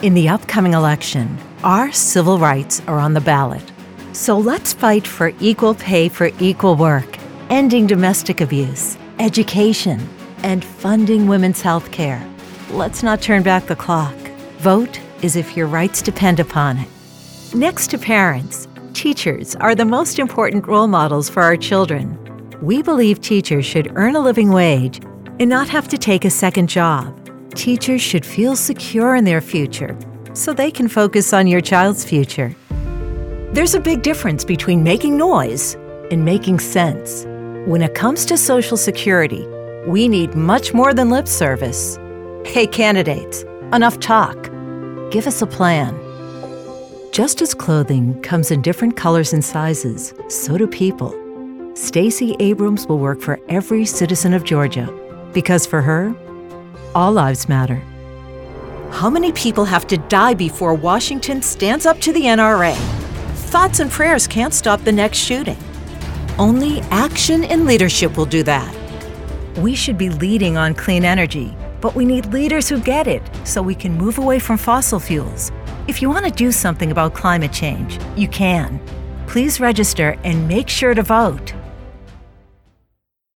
In the upcoming election, our civil rights are on the ballot. So let's fight for equal pay for equal work, ending domestic abuse, education, and funding women's health care. Let's not turn back the clock. Vote as if your rights depend upon it. Next to parents, teachers are the most important role models for our children. We believe teachers should earn a living wage and not have to take a second job. Teachers should feel secure in their future so they can focus on your child's future. There's a big difference between making noise and making sense. When it comes to Social Security, we need much more than lip service. Hey, candidates, enough talk. Give us a plan. Just as clothing comes in different colors and sizes, so do people. Stacey Abrams will work for every citizen of Georgia, because for her, all lives matter. How many people have to die before Washington stands up to the NRA? Thoughts and prayers can't stop the next shooting. Only action and leadership will do that. We should be leading on clean energy, but we need leaders who get it so we can move away from fossil fuels. If you want to do something about climate change, you can. Please register and make sure to vote.